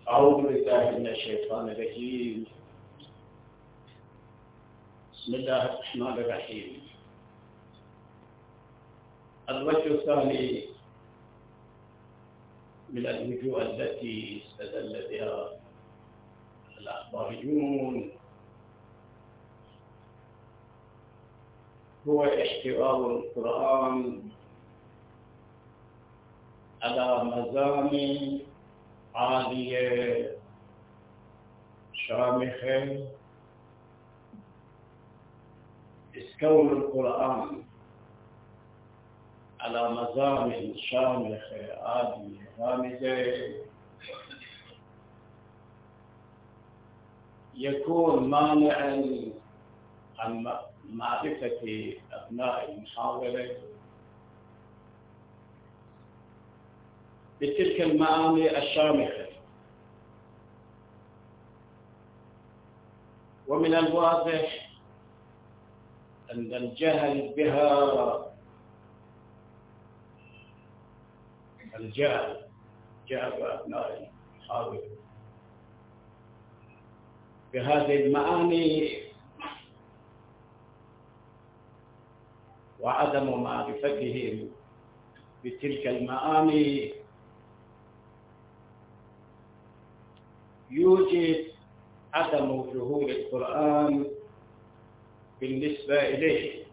أعوذ بالله من الشيطان الرجيم. بسم الله الرحمن الرحيم. الوجه الثاني من الوجوه التي استدل بها الأخباريون هو احتواء القرآن على مزامن عالية شامخة، كون القرآن على مزامن شامخة عالية هامدة يكون مانعا عن معرفة أبناء المحاولة بتلك المعاني الشامخة. ومن الواضح أن الجهل بها جهل أبناء المحاولة بهذه المعاني وعدم معرفتهم بتلك المعاني يوجد عدم ظهور القرآن بالنسبة إليه.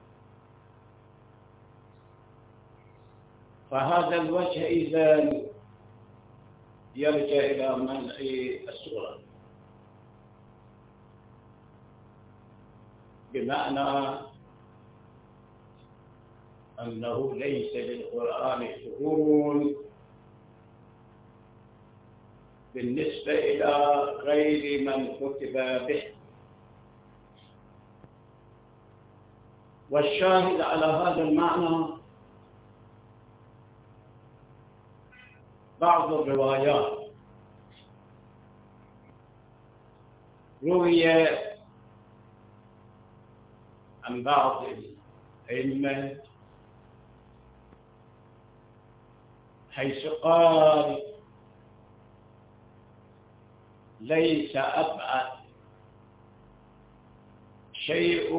فهذا الوجه إذن يرجع إلى منع السورة، بمعنى أنه ليس للقرآن ظهور بالنسبة إلى غير من كتب به. والشاهد على هذا المعنى بعض الروايات روي عن بعض الأئمة حيث قال ليس أبعد شيء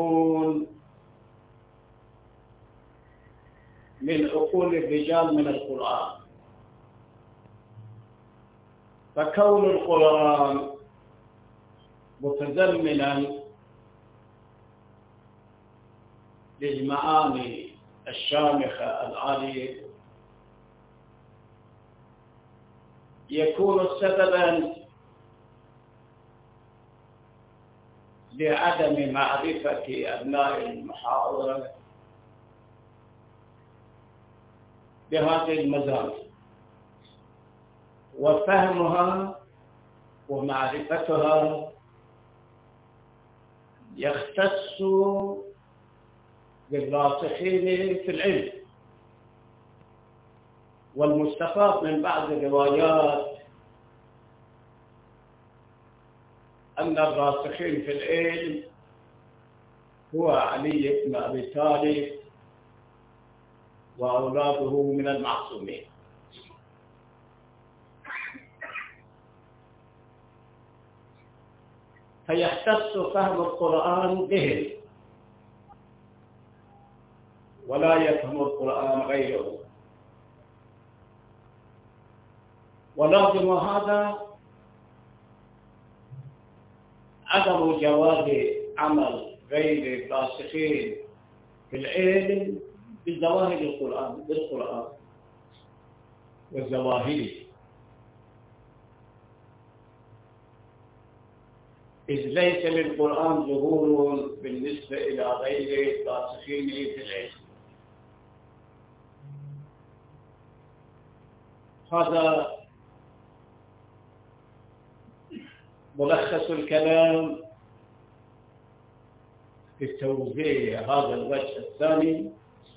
من عقول الرجال من القرآن. فكون القرآن متضمنا للمعاني الشامخة العالية يكون سببا لعدم معرفة أبناء المحاورة بهذه المزامن، وفهمها ومعرفتها يختص بالراسخين في العلم. والمستفاد من بعض الروايات أن الراسخين في العلم هو علي بن أبي طالب وأولاده من المعصومين. فيختص فهم القرآن بهم ولا يفهم القرآن غيره. ولازم هذا عدم جواز عمل غير الراسخين في العلم بظواهر القرآن بالقرآن والظواهر، إذ ليس للقرآن ظهور بالنسبة إلى غير الراسخين في العلم. هذا ملخص الكلام في توزيع هذا الوجه الثاني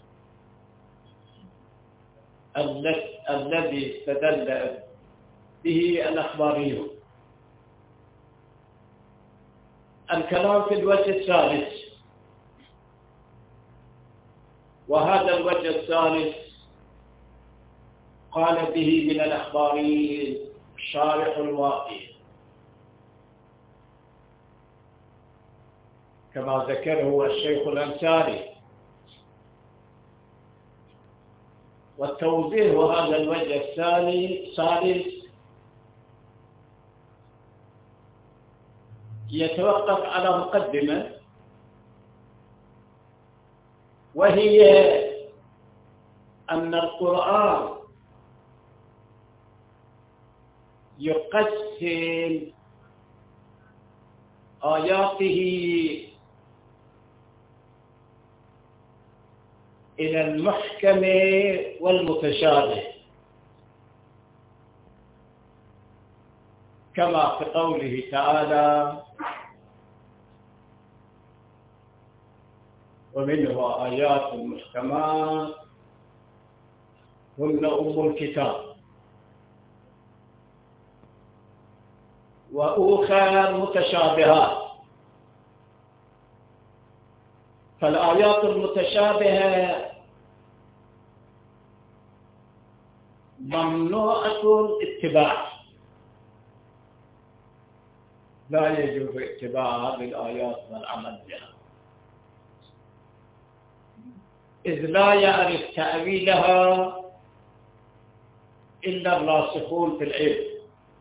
الذي استدل به الأخباريون. الكلام في الوجه الثالث، وهذا الوجه الثالث قال به من الأخباريين شارح الواقي كما ذكره الشيخ الأنصاري. والتوضيح هذا الوجه الثالث يتوقف على مقدمة، وهي أن القرآن يقسم آياته إلى المحكم والمتشابه، كما في قوله تعالى: ومنه آيات محكمات هن أم الكتاب وأخر متشابهات. فالآيات المتشابهة ممنوعة الاتباع، لا يجوز اتباع هذه الآيات والعمل بها، إذ لا يعرف تأويلها إلا الراسخون في العلم.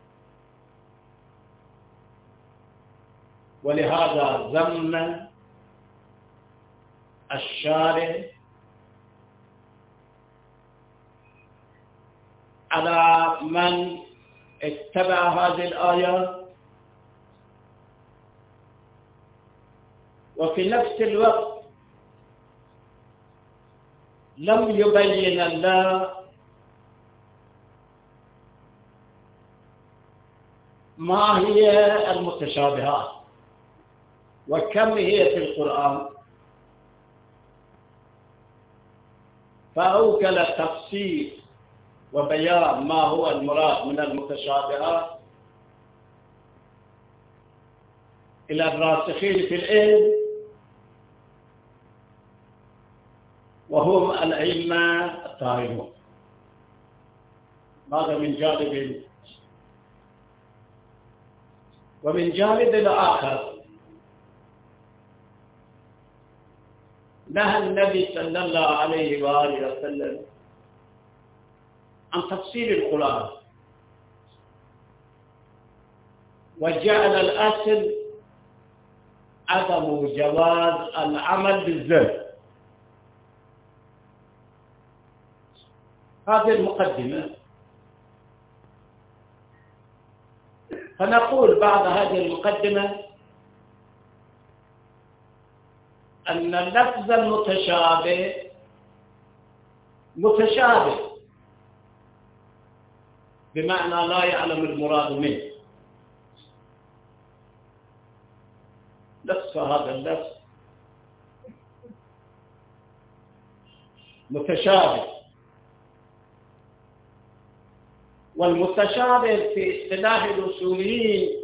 ولهذا ذم الشارع على من اتبع هذه الآيات، وفي نفس الوقت لم يبين الله ما هي المتشابهات وكم هي في القرآن، فأوكل تفسير وبيان ما هو المراد من المتشابهات إلى الراسخين في العلم، وهم الأئمة الطاهرون. هذا من جانب. ومن جانب الآخر نهى النبي صلى الله عليه وآله وسلم عن تفسير القرآن، وجعل الأصل عدم جواز العمل بالذات. هذه المقدمة. فنقول بعد هذه المقدمة أن اللفظ المتشابه متشابه بمعنى لا يعلم المراد منه. نفس هذا اللفظ متشابه. والمتشابه في اصطلاح الأصوليين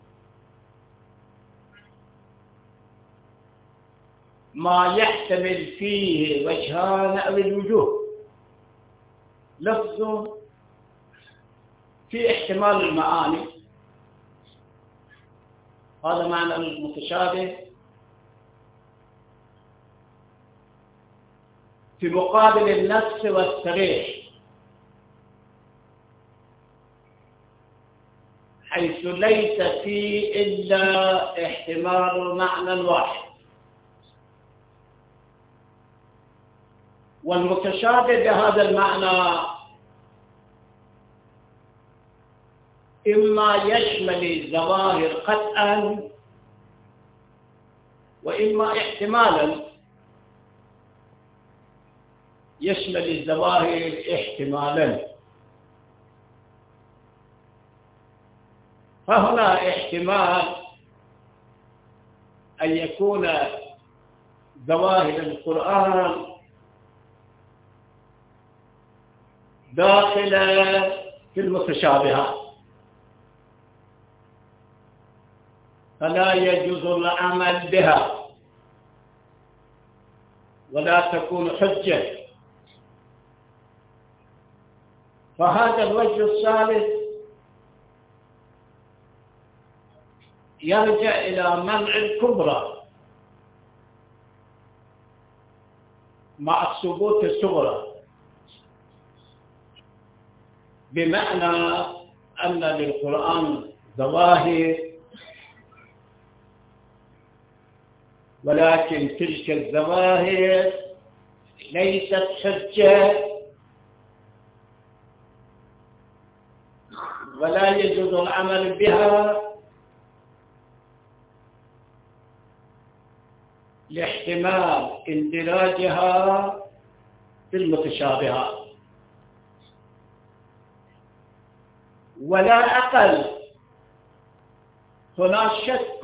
ما يحتمل فيه وجهان أو الوجوه، لفظ في احتمال المعاني، هذا معنى المتشابه، في مقابل النص والصريح، حيث ليس فيه إلا احتمال معنى واحد. والمتشابه بهذا المعنى إما يشمل الظواهر قطعا، وإما احتمالا يشمل الظواهر احتمالا. فهنا احتمال أن يكون ظواهر القرآن داخلة في المتشابهات، فلا يجوز العمل بها ولا تكون حجة. فهذا الوجه الثالث يرجع إلى منع الكبرى مع الثبوت الصغرى، بمعنى أن للقرآن ظواهر، ولكن تلك الظواهر ليست حجة، ولا يجوز العمل بها لاحتمال اندراجها في المتشابهات. ولا أقل، هناك شك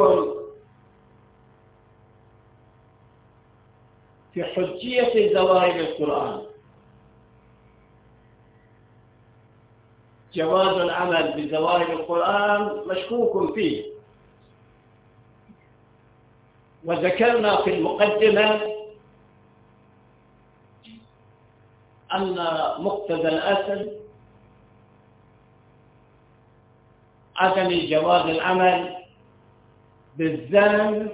في حجية ظواهر القرآن، جواز العمل بظواهر القرآن مشكوك فيه. وذكرنا في المقدمة أن مقتضى الأصل عدم جواز العمل بالذم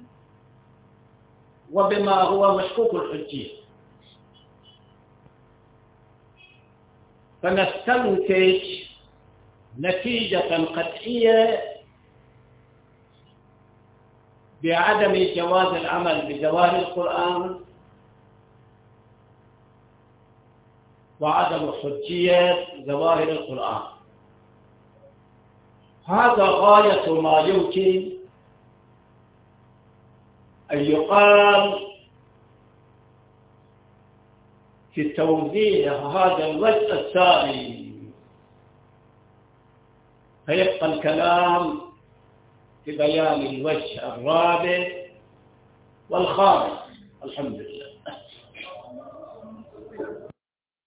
وبما هو مشكوك الحجية، فنستنتج نتيجة قطعية بعدم جواز العمل بظواهر القرآن وعدم حجية ظواهر القرآن. هذا غاية ما يمكن أن يقال في توضيح هذا الوجه الثاني، فيبقى الكلام في بيان الوجه الرابع والخامس. الحمد لله.